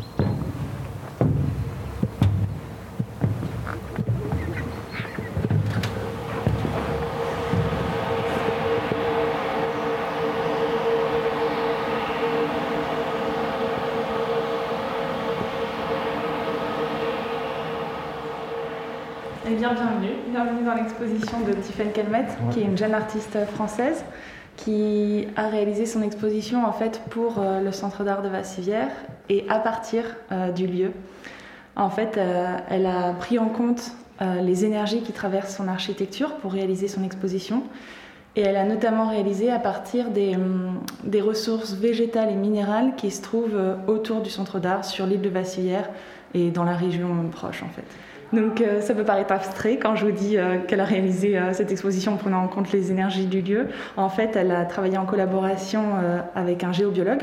Eh bien, bienvenue dans l'exposition de Tiffaine Calmette, qui est une jeune artiste française qui a réalisé son exposition en fait pour le Centre d'art de Vassivière et à partir du lieu. En fait, elle a pris en compte les énergies qui traversent son architecture pour réaliser son exposition et elle a notamment réalisé à partir des ressources végétales et minérales qui se trouvent autour du Centre d'art sur l'île de Vassivière et dans la région proche en fait. Donc ça peut paraître abstrait quand je vous dis qu'elle a réalisé cette exposition en prenant en compte les énergies du lieu. En fait, elle a travaillé en collaboration avec un géobiologue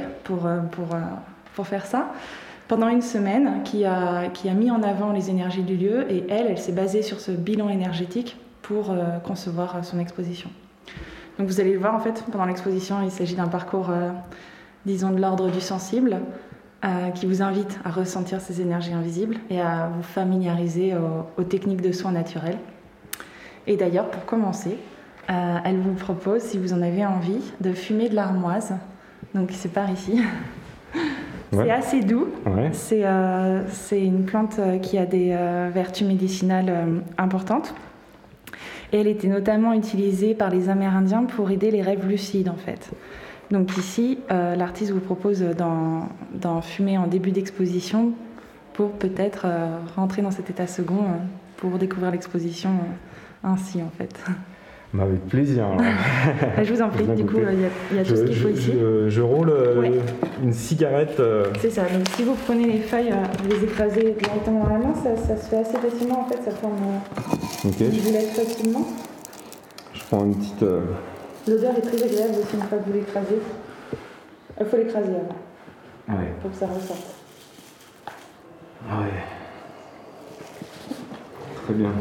pour faire ça pendant une semaine qui a mis en avant les énergies du lieu et elle s'est basée sur ce bilan énergétique pour concevoir son exposition. Donc vous allez le voir en fait pendant l'exposition, il s'agit d'un parcours disons de l'ordre du sensible. Qui vous invite à ressentir ces énergies invisibles et à vous familiariser aux techniques de soins naturels. Et d'ailleurs, pour commencer, elle vous propose, si vous en avez envie, de fumer de l'armoise. Donc c'est par ici. Ouais. C'est assez doux. Ouais. C'est une plante qui a des vertus médicinales importantes. Et elle était notamment utilisée par les Amérindiens pour aider les rêves lucides, en fait. Donc ici, l'artiste vous propose d'en fumer en début d'exposition pour peut-être rentrer dans cet état second pour découvrir l'exposition ainsi en fait. Bah avec plaisir. Je vous en prie, du coup il y a tout ce qu'il faut ici. Je roule une cigarette. C'est ça, donc si vous prenez les feuilles, vous les écrasez directement dans la main, ça se fait assez facilement en fait, ça forme une boulette facilement. Je prends une petite... L'odeur est très agréable aussi une fois que vous l'écrasez. Il faut l'écraser avant, pour que ça ressorte. Ouais. Très bien.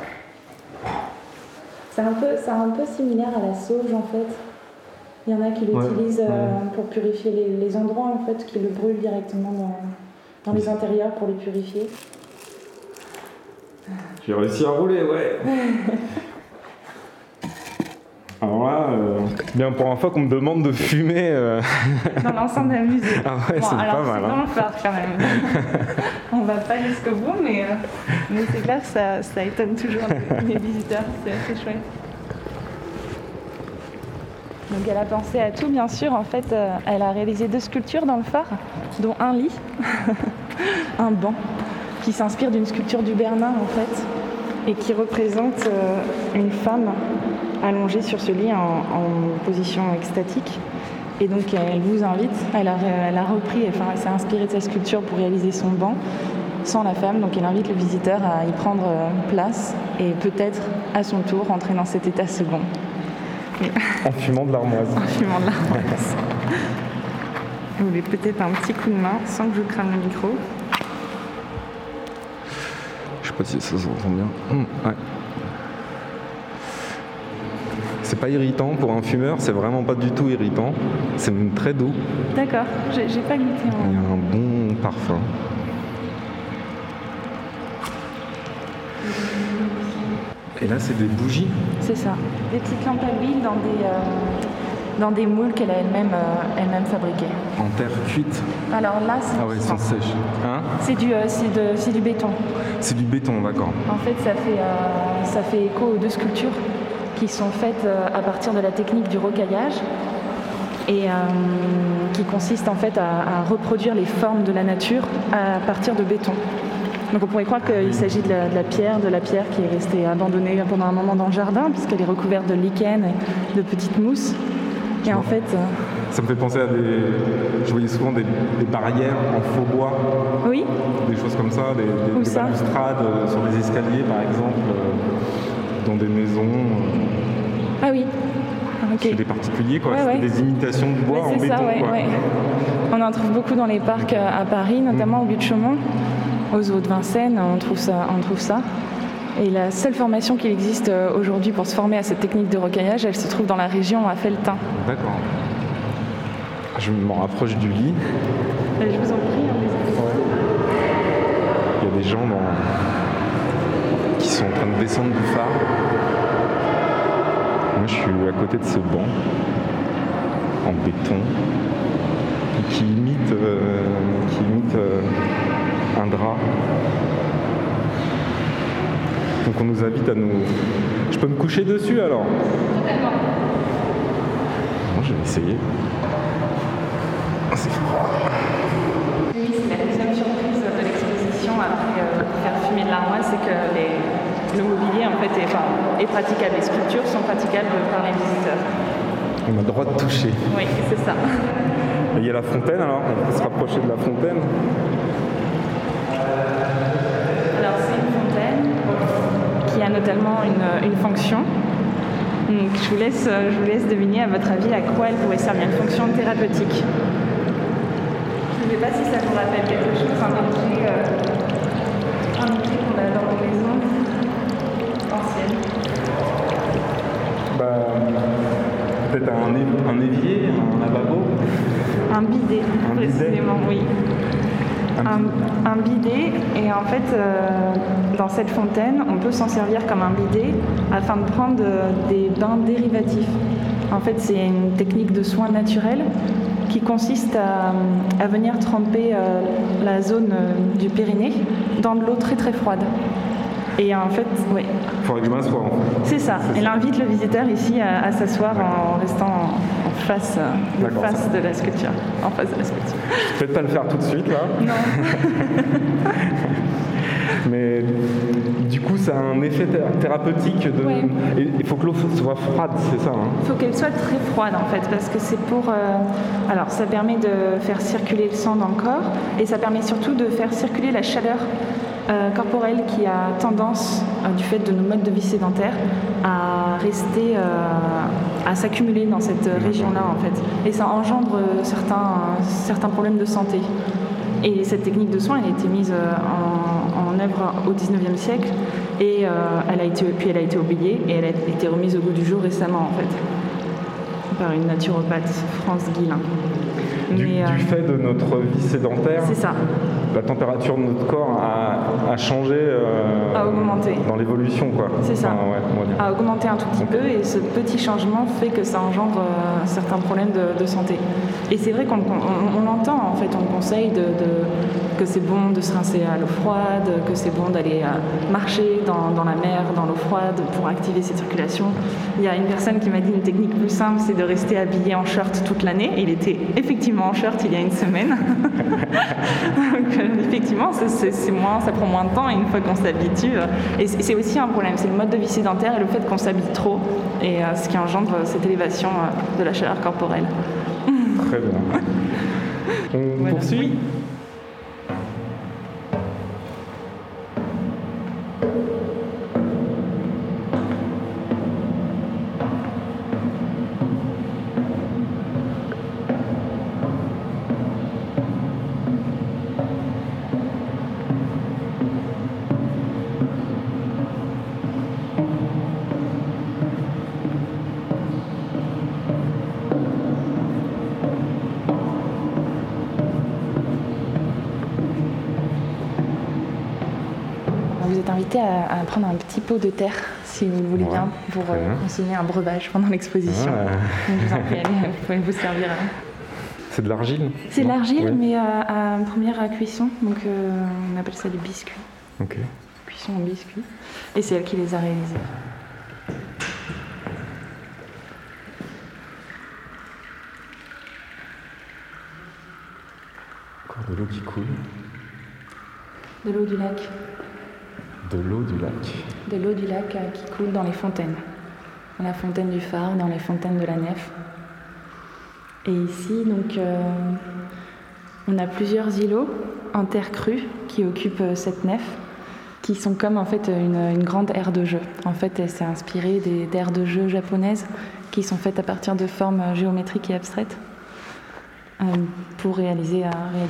C'est un peu similaire à la sauge en fait. Il y en a qui l'utilisent pour purifier les endroits en fait, qui le brûlent directement dans les intérieurs pour les purifier. J'ai réussi à rouler, ouais. Alors là, bien pour une fois qu'on me demande de fumer... Dans l'ensemble de la musée. Ah ouais, bon, c'est pas mal. C'est vraiment fort quand même. On va pas jusqu'au bout, mais c'est clair que ça étonne toujours les visiteurs, c'est assez chouette. Donc elle a pensé à tout, bien sûr. En fait, elle a réalisé 2 sculptures dans le phare, dont un lit, un banc, qui s'inspire d'une sculpture du Bernin, en fait, et qui représente une femme allongée sur ce lit en position extatique. Et donc elle vous invite, elle a repris, enfin elle s'est inspirée de sa sculpture pour réaliser son banc sans la femme, donc elle invite le visiteur à y prendre place et peut-être à son tour rentrer dans cet état second. En fumant de l'armoise. En fumant de l'armoise. Vous voulez peut-être un petit coup de main sans que je crame le micro. Je sais pas si ça s'entend bien. Ouais. C'est pas irritant pour un fumeur, c'est vraiment pas du tout irritant. C'est même très doux. D'accord, j'ai pas goûté. Il y a un bon parfum. Et là, c'est des bougies. C'est ça, des petites lampes à huile dans des moules qu'elle a elle-même fabriquées. En terre cuite. Alors là, c'est... Ah ouais, elles sont sèches. Hein ? C'est du béton. C'est du béton, d'accord. En fait, ça fait écho aux 2 sculptures qui sont faites à partir de la technique du rocaillage et qui consiste en fait à reproduire les formes de la nature à partir de béton. Donc on pourrait croire qu'il s'agit de la pierre qui est restée abandonnée pendant un moment dans le jardin puisqu'elle est recouverte de lichen et de petites mousses. Et en fait... Ça me fait penser à je voyais souvent des barrières en faux bois. Oui. Des choses comme ça, des balustrades sur des escaliers par exemple, dans des maisons. Ah oui. Okay. Chez des particuliers, quoi. C'était des imitations de bois en béton. Ça, quoi. On en trouve beaucoup dans les parcs à Paris, notamment au Butte-Chaumont, aux Zoo de Vincennes, on trouve ça. Et la seule formation qu'il existe aujourd'hui pour se former à cette technique de rocaillage, elle se trouve dans la région à Felletin. D'accord. Je m'en rapproche du lit. Je vous en prie. a des gens qui sont en train de descendre du phare. Moi, je suis à côté de ce banc en béton qui imite un drap. Donc on nous invite à nous... Je peux me coucher dessus alors? Totalement. Bon, je vais essayer. C'est froid. Oui, c'est la deuxième surprise de l'exposition après faire fumer de l'armoise, c'est que le mobilier en fait est praticable. Les sculptures sont praticables par les visiteurs. On a le droit de toucher. Oui, c'est ça. Et il y a la fontaine alors, on peut se rapprocher de la fontaine. Alors c'est une fontaine qui a notamment une fonction. Donc je vous laisse deviner à votre avis à quoi elle pourrait servir, une fonction thérapeutique. Je ne sais pas si ça vous rappelle quelque chose, un objet qu'on a dans nos maisons anciennes. Peut-être un évier, un lavabo. Un bidet, précisément, oui. Un bidet, et en fait, dans cette fontaine, on peut s'en servir comme un bidet afin de prendre des bains dérivatifs. En fait, c'est une technique de soin naturel qui consiste à venir tremper la zone du périnée dans de l'eau très très froide. Et en fait, oui. Il faudrait que je m'assoie. C'est ça. Elle invite le visiteur ici à s'asseoir en restant en face, de la sculpture. En face de la sculpture. Je vais peut-être pas le faire tout de suite là. Non. Mais du coup, ça a un effet thérapeutique. Ouais. Et il faut que l'eau soit froide, c'est ça Il faut qu'elle soit très froide en fait, parce que c'est pour... alors, ça permet de faire circuler le sang dans le corps, et ça permet surtout de faire circuler la chaleur corporelle qui a tendance, du fait de nos modes de vie sédentaires, à rester, à s'accumuler dans cette région-là en fait. Et ça engendre certains problèmes de santé. Et cette technique de soin, elle a été mise en œuvre au XIXe siècle, et elle a été oubliée, et elle a été remise au goût du jour récemment en fait, par une naturopathe, France Guilin. Du fait de notre vie sédentaire, c'est ça. La température de notre corps a changé, a augmenté dans l'évolution, quoi. C'est ça. Enfin, ouais, a augmenté un tout petit peu, et ce petit changement fait que ça engendre certains problèmes de santé. Et c'est vrai qu'on l'entend, en fait, on conseille que c'est bon de se rincer à l'eau froide, que c'est bon d'aller marcher dans la mer, dans l'eau froide, pour activer cette circulation. Il y a une personne qui m'a dit une technique plus simple, c'est de rester habillé en short toute l'année. Il était effectivement en short il y a une semaine. Donc, effectivement, ça prend moins de temps, et une fois qu'on s'habitue. Et c'est aussi un problème, c'est le mode de vie sédentaire et le fait qu'on s'habille trop, et ce qui engendre cette élévation de la chaleur corporelle. Très bien. On poursuit ? Oui. Vous êtes invité à prendre un petit pot de terre, si vous le voulez bien, pour consigner un breuvage pendant l'exposition. Donc je vous en prie, allez, vous pouvez vous servir. C'est de l'argile? C'est de l'argile, mais à première cuisson, donc on appelle ça des biscuits. Ok. Cuisson en biscuits. Et c'est elle qui les a réalisés. Encore de l'eau qui coule. De l'eau du lac. De l'eau du lac. De l'eau du lac qui coule dans les fontaines. Dans la fontaine du phare, dans les fontaines de la nef. Et ici, donc, on a plusieurs îlots en terre crue qui occupent cette nef, qui sont comme en fait une grande aire de jeu. En fait, elle s'est inspirée d'aires de jeu japonaises qui sont faites à partir de formes géométriques et abstraites pour réaliser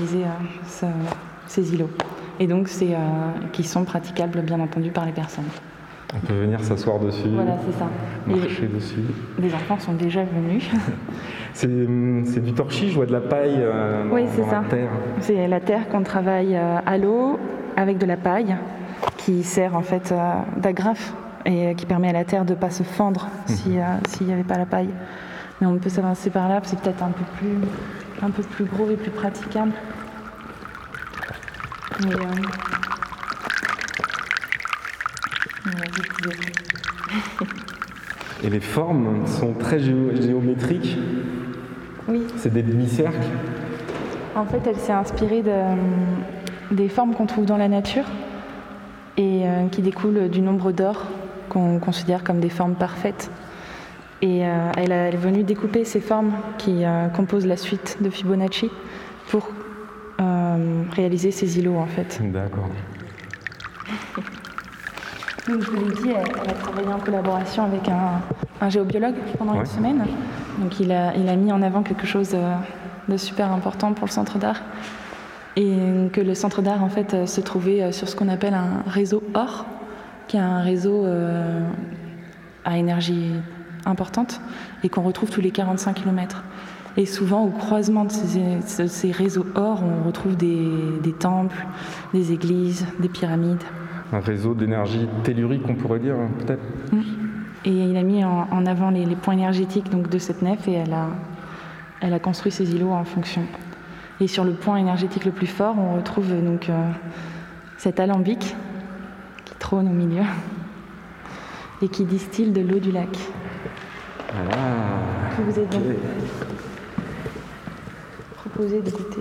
ces îlots. Et donc, qui sont praticables, bien entendu, par les personnes. On peut venir s'asseoir dessus. Voilà, c'est ça. Marcher dessus. Les enfants sont déjà venus. C'est du torchis, je vois de la paille oui, dans la terre. C'est la terre qu'on travaille à l'eau, avec de la paille qui sert en fait d'agrafe et qui permet à la terre de ne pas se fendre s'il n'y avait pas la paille. Mais on peut s'avancer par là, c'est peut-être un peu plus gros et plus praticable. Mais, Et les formes sont très géométriques. Oui. C'est des demi-cercles. En fait, elle s'est inspirée des formes qu'on trouve dans la nature et qui découlent du nombre d'or qu'on considère comme des formes parfaites. Et elle est venue découper ces formes qui composent la suite de Fibonacci pour réaliser ces îlots en fait. D'accord. Donc, je vous l'ai dit, elle a travaillé en collaboration avec un géobiologue pendant une semaine. Donc il a mis en avant quelque chose de super important pour le centre d'art. Et que le centre d'art en fait se trouvait sur ce qu'on appelle un réseau OR, qui est un réseau à énergie importante et qu'on retrouve tous les 45 km. Et souvent, au croisement de ces réseaux OR, on retrouve des temples, des églises, des pyramides. Un réseau d'énergie tellurique, on pourrait dire, peut-être. Et il a mis en avant les points énergétiques donc, de cette nef et elle a construit ses îlots en fonction. Et sur le point énergétique le plus fort, on retrouve donc cet alambic qui trône au milieu et qui distille de l'eau du lac. Ah, que vous êtes donc proposé de goûter.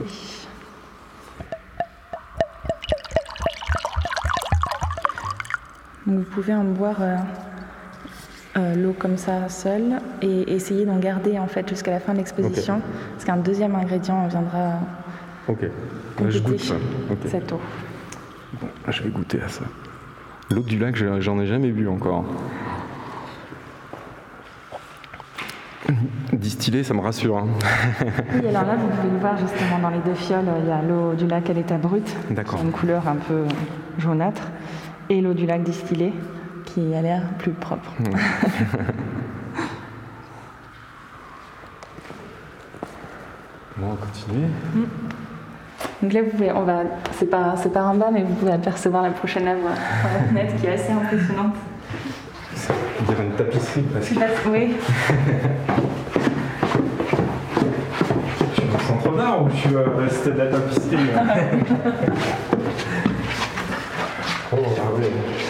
Donc vous pouvez en boire l'eau comme ça seule et essayer d'en garder en fait jusqu'à la fin de l'exposition, parce qu'un deuxième ingrédient viendra compléter cette eau. Bon, je vais goûter à ça. L'eau du lac, j'en ai jamais bu encore. Distillé, ça me rassure. Hein. Oui, alors là, vous pouvez le voir justement dans les deux fioles, il y a l'eau du lac à l'état brut, qui a une couleur un peu jaunâtre, et l'eau du lac distillée, qui a l'air plus propre. Bon, on va continuer. Donc là, vous pouvez, c'est pas en bas, mais vous pouvez apercevoir la prochaine œuvre par la fenêtre qui est assez impressionnante. On dirait une tapisserie presque. Oui. Je suis au centre d'art ou je suis resté de la tapisserie Oh, regardez.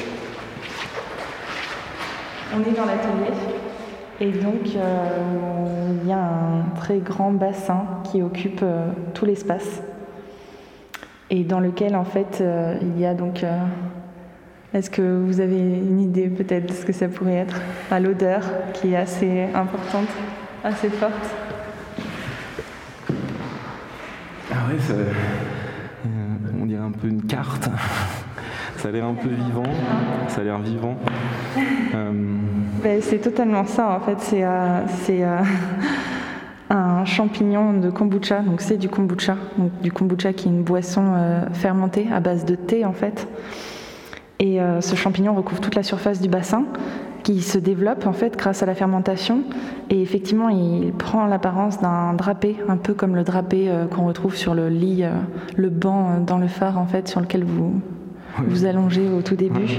On est dans l'atelier et donc il y a un très grand bassin qui occupe tout l'espace et dans lequel en fait il y a donc est-ce que vous avez une idée peut-être de ce que ça pourrait être? L'odeur qui est assez importante, assez forte. Ah oui, on dirait un peu une carte. Ça a l'air un peu vivant. Ça a l'air vivant. C'est totalement ça en fait. C'est un champignon de kombucha. Donc c'est du kombucha. Donc du kombucha qui est une boisson fermentée à base de thé en fait. Et ce champignon recouvre toute la surface du bassin qui se développe en fait grâce à la fermentation. Et effectivement, il prend l'apparence d'un drapé, un peu comme le drapé qu'on retrouve sur le lit, le banc dans le phare en fait, sur lequel vous allongez au tout début.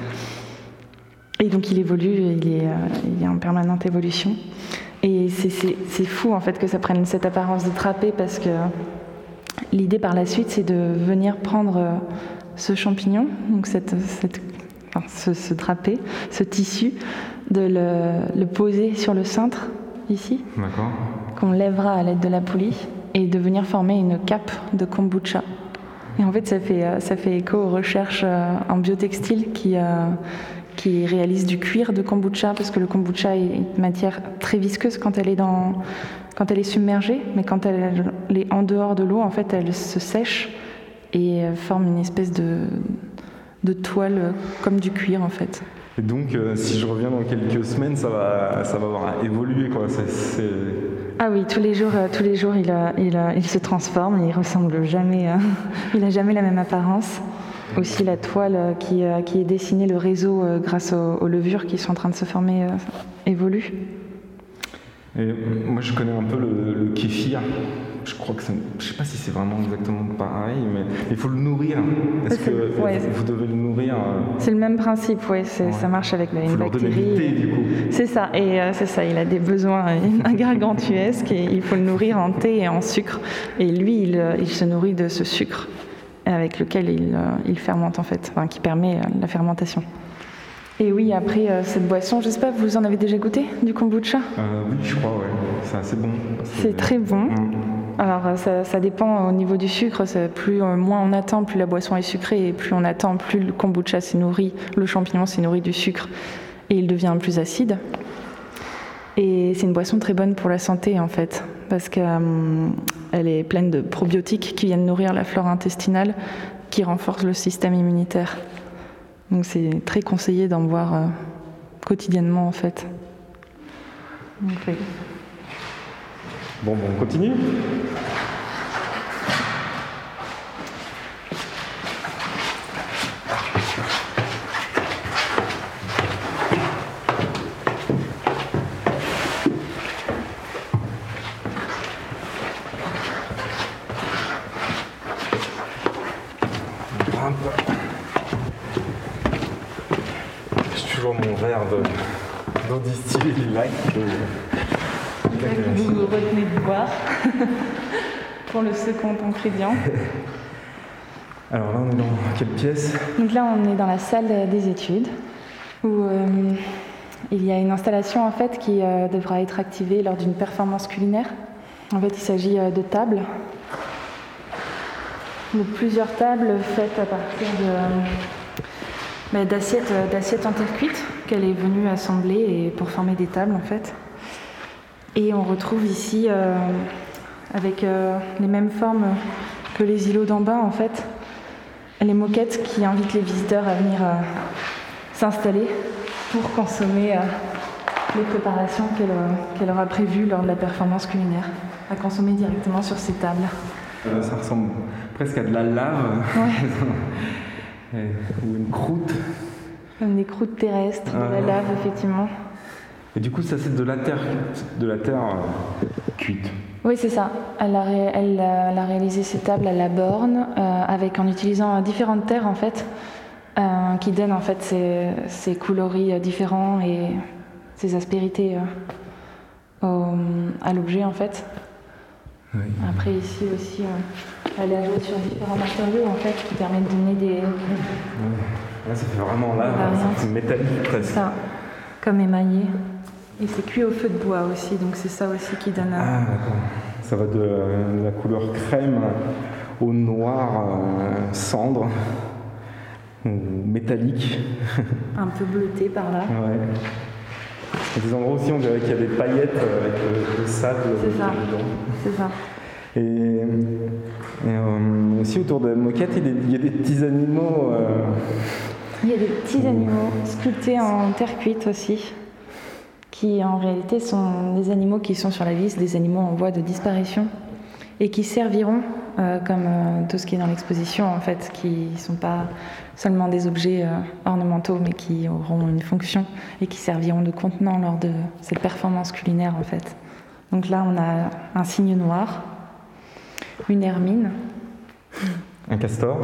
Et donc il évolue, il est en permanente évolution. Et c'est fou en fait que ça prenne cette apparence de drapé parce que l'idée par la suite c'est de venir prendre ce champignon, donc ce drapé, ce tissu, de le poser sur le cintre ici, qu'on lèvera à l'aide de la poulie et de venir former une cape de kombucha. Et en fait, ça fait écho aux recherches en biotextile qui réalisent du cuir de kombucha, parce que le kombucha est une matière très visqueuse quand elle est submergée, mais quand elle est en dehors de l'eau, en fait, elle se sèche et forme une espèce de toile comme du cuir, en fait. Et donc, si je reviens dans quelques semaines, ça va avoir évolué, quoi. Ah oui, tous les jours, il se transforme, il ressemble jamais, il n'a jamais la même apparence. Aussi la toile qui est dessinée, le réseau grâce aux levures qui sont en train de se former évolue. Et moi je connais un peu le kéfir. je crois que je sais pas si c'est vraiment exactement pareil, mais il faut le nourrir. Est-ce que vous devez le nourrir C'est le même principe, oui. Ça marche avec une bactérie. Leur donner du thé, du coup. C'est ça, et c'est ça. Il a des besoins gargantuesques et il faut le nourrir en thé et en sucre. Et lui, il se nourrit de ce sucre avec lequel il fermente en fait, enfin, qui permet la fermentation. Et oui, après cette boisson, je sais pas, vous en avez déjà goûté du kombucha ? Oui, je crois, ouais. C'est assez bon. C'est très bon. Alors ça dépend au niveau du sucre, moins on attend, plus la boisson est sucrée, et plus on attend, plus le kombucha s'est nourri, le champignon s'est nourri du sucre, et il devient plus acide. Et c'est une boisson très bonne pour la santé en fait, parce qu'elle est pleine de probiotiques qui viennent nourrir la flore intestinale, qui renforcent le système immunitaire. Donc c'est très conseillé d'en boire quotidiennement en fait. Donc, oui. Bon, on continue ? J'ai toujours mon verre d'eau distillée du lac. Vous retenez de boire pour le second ingrédient. Alors là, on est dans quelle pièce ? Donc là, on est dans la salle des études où il y a une installation en fait qui devra être activée lors d'une performance culinaire. En fait, il s'agit de tables. Donc plusieurs tables faites à partir d'assiettes en terre cuite qu'elle est venue assembler et pour former des tables en fait. Et on retrouve ici, avec les mêmes formes que les îlots d'en bas, en fait, les moquettes qui invitent les visiteurs à venir s'installer pour consommer les préparations qu'elle aura prévues lors de la performance culinaire, à consommer directement sur ces tables. Ça ressemble presque à de la lave, ou une croûte. Comme des croûtes terrestres, de la lave, effectivement. Et du coup, ça c'est de la terre cuite. Oui, c'est ça. Elle a réalisé ces tables à la borne, en utilisant différentes terres en fait, qui donnent en fait ces coloris différents et ces aspérités à l'objet en fait. Oui. Après ici aussi, elle a joué sur différents matériaux en fait qui permettent de donner des. Là, ça fait vraiment c'est métallique presque. Ça, comme émaillé. Et c'est cuit au feu de bois aussi, donc c'est ça aussi qui donne. Ah d'accord. Ça va de la couleur crème au noir cendre, ou métallique. Un peu bleuté par là. Ouais. Il y a des endroits aussi, on dirait qu'il y a des paillettes avec le sable. C'est ça. C'est ça. Et aussi autour de la moquette, il y a des petits animaux. Il y a des petits animaux sculptés en terre cuite aussi, qui en réalité sont des animaux qui sont sur la liste des animaux en voie de disparition et qui serviront, comme tout ce qui est dans l'exposition en fait, qui ne sont pas seulement des objets ornementaux mais qui auront une fonction et qui serviront de contenant lors de cette performance culinaire en fait. Donc là on a un cygne noir, une hermine, un castor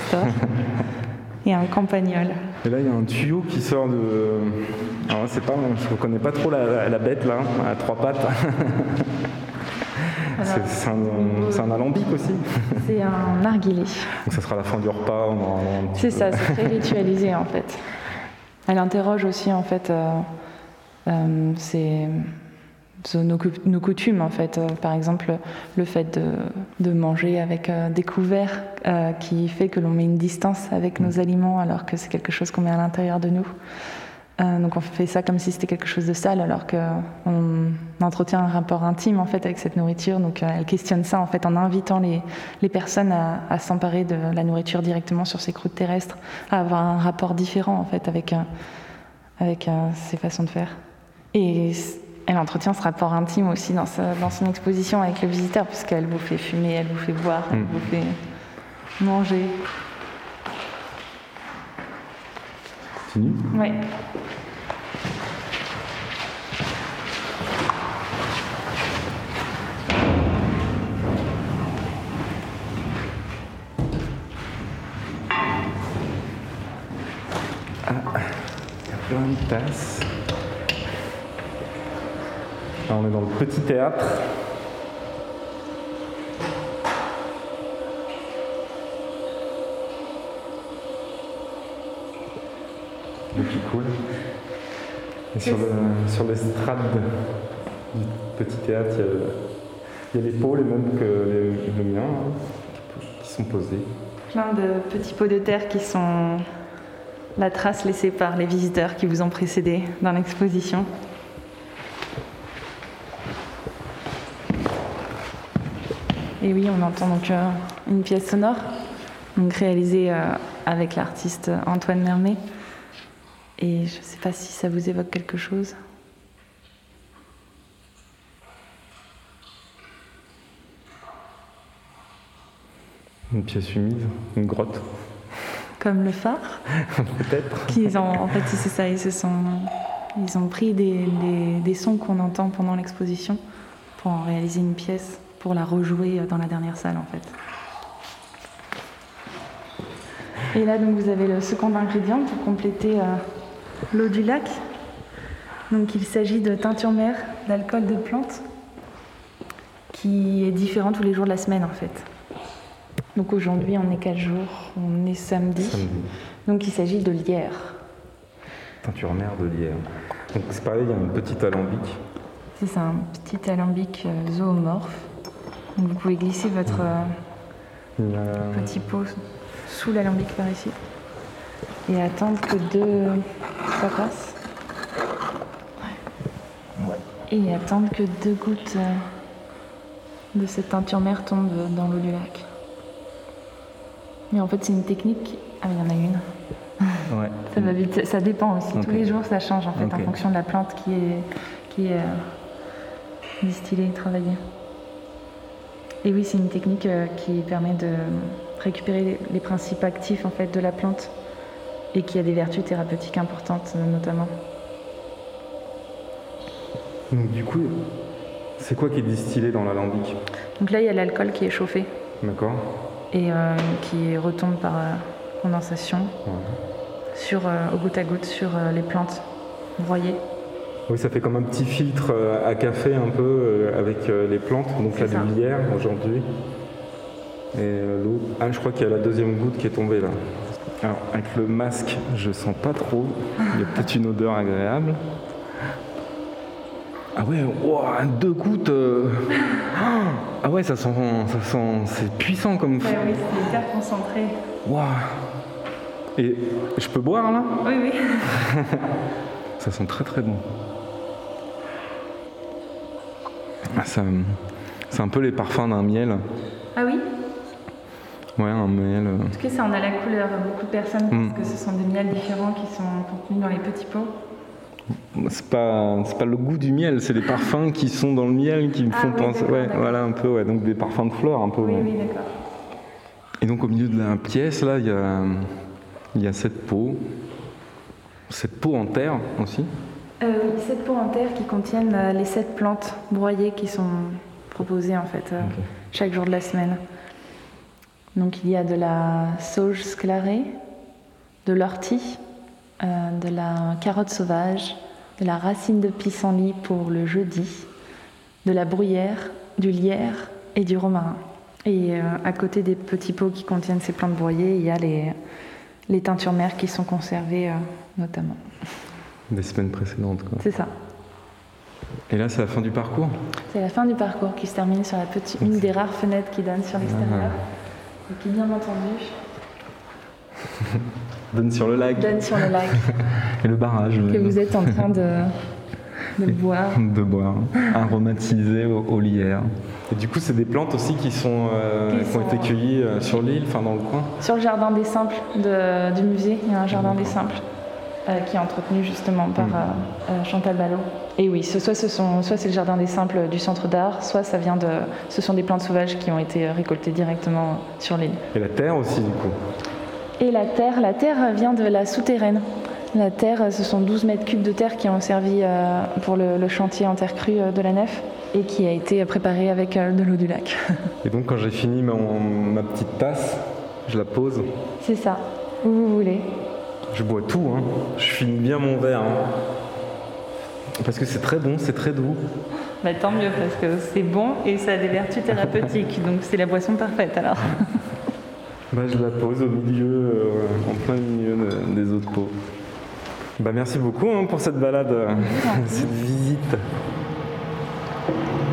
et un campagnol. Et là, il y a un tuyau qui sort de. Alors, je ne reconnais pas trop la bête là, à trois pattes. C'est un alambic aussi. C'est un narguilé. Donc, ça sera la fin du repas. C'est ça, c'est très ritualisé en fait. Elle interroge aussi en fait nos coutumes en fait. Par exemple, le fait de manger avec des couverts qui fait que l'on met une distance avec nos aliments alors que c'est quelque chose qu'on met à l'intérieur de nous. Donc on fait ça comme si c'était quelque chose de sale alors qu'on entretient un rapport intime en fait avec cette nourriture. Donc elle questionne ça en fait en invitant les personnes à s'emparer de la nourriture directement sur ces croûtes terrestres, à avoir un rapport différent en fait avec ces façons de faire. Et elle entretient ce rapport intime aussi dans son exposition avec le visiteur, puisqu'elle vous fait fumer, elle vous fait boire, elle vous fait manger. Continue ? Oui. plein de tasses. Là, on est dans le petit théâtre. L'eau qui coule. Et sur l'estrade du petit théâtre, il y a les pots, les mêmes que le mien, hein, qui sont posés. Plein de petits pots de terre qui sont la trace laissée par les visiteurs qui vous ont précédé dans l'exposition. Et oui, on entend donc une pièce sonore, donc réalisée avec l'artiste Antoine Mermet. Et je ne sais pas si ça vous évoque quelque chose. Une pièce humide, une grotte. Comme le phare. Peut-être. En fait, c'est ça, ils ont pris des sons qu'on entend pendant l'exposition pour en réaliser une pièce, pour la rejouer dans la dernière salle en fait. Et là, donc, vous avez le second ingrédient pour compléter l'eau du lac. Donc, il s'agit de teinture mère d'alcool de plante qui est différent tous les jours de la semaine en fait. Donc aujourd'hui, on est quel jour? On est samedi. Donc il s'agit de lierre. Teinture mère de lierre. Donc c'est pareil, il y a un petit alambic. C'est un petit alambic zoomorphe. Donc vous pouvez glisser votre petit pot sous l'alambic par ici et attendre que ça passe. Et attendre que 2 gouttes de cette teinture mère tombent dans l'eau du lac. Mais en fait, c'est une technique. Ah, il y en a une. Ouais. Ça va vite. Ça dépend aussi. Okay. Tous les jours, ça change en fait, en fonction de la plante qui est distillée, travaillée. Et oui, c'est une technique qui permet de récupérer les principes actifs en fait de la plante et qui a des vertus thérapeutiques importantes, notamment. Donc du coup, c'est quoi qui est distillé dans l'alambic? Donc là, il y a l'alcool qui est chauffé. D'accord. Et qui retombe par condensation au goutte à goutte sur les plantes broyées. Oui, ça fait comme un petit filtre à café un peu avec les plantes. Donc là, de lierre aujourd'hui. Et l'eau. Ah, je crois qu'il y a la deuxième goutte qui est tombée là. Alors, avec le masque, je sens pas trop. Il y a peut-être une odeur agréable. Ah ouais, wow, 2 gouttes. Ah ouais, ça sent, c'est puissant comme. Ouais, oui, c'est hyper concentré. Waouh. Et je peux boire là? Oui, oui. Ça sent très très bon. C'est un peu les parfums d'un miel. Ah oui? Ouais, un miel. En tout cas, ça en a la couleur. Beaucoup de personnes pensent que ce sont des miels différents qui sont contenus dans les petits pots. C'est pas le goût du miel, c'est les parfums qui sont dans le miel qui me font penser. Ouais, d'accord. Voilà un peu, ouais. Donc des parfums de fleurs un peu. Oui, ouais. oui, d'accord. Et donc au milieu de la pièce, là, il y a cette peau en terre aussi. Oui, 7 pots en terre qui contiennent les 7 plantes broyées qui sont proposées en fait chaque jour de la semaine. Donc il y a de la sauge sclarée, de l'ortie, de la carotte sauvage, de la racine de pissenlit pour le jeudi, de la bruyère, du lierre et du romarin. Et à côté des petits pots qui contiennent ces plantes broyées, il y a les teintures mères qui sont conservées notamment. Des semaines précédentes, quoi. C'est ça. Et là, c'est la fin du parcours? C'est la fin du parcours qui se termine sur une des rares fenêtres qui donne sur l'extérieur. Et qui, bien entendu, donne sur le lac. Donne sur le lac. Et le barrage. Que vous êtes en train de boire. De boire. Aromatisé au lierre. Et du coup, c'est des plantes aussi qui ont été cueillies sur l'île, enfin dans le coin? Sur le jardin des simples du musée. Il y a un jardin des simples qui est entretenu justement par Chantal Ballot. Et oui, soit c'est le jardin des simples du centre d'art, soit ce sont des plantes sauvages qui ont été récoltées directement sur l'île. Et la terre aussi, du coup? Et la terre vient de la souterraine. La terre, ce sont 12 mètres cubes de terre qui ont servi pour le chantier en terre crue de la nef et qui a été préparée avec de l'eau du lac. Et donc quand j'ai fini ma petite tasse, je la pose? C'est ça, où vous voulez. Je bois tout, hein. Je finis bien mon verre. Hein. Parce que c'est très bon, c'est très doux. Bah, tant mieux, parce que c'est bon et ça a des vertus thérapeutiques, donc c'est la boisson parfaite alors. Bah, je la pose au milieu, en plein milieu des autres pots. Bah, merci beaucoup pour cette balade, cette visite.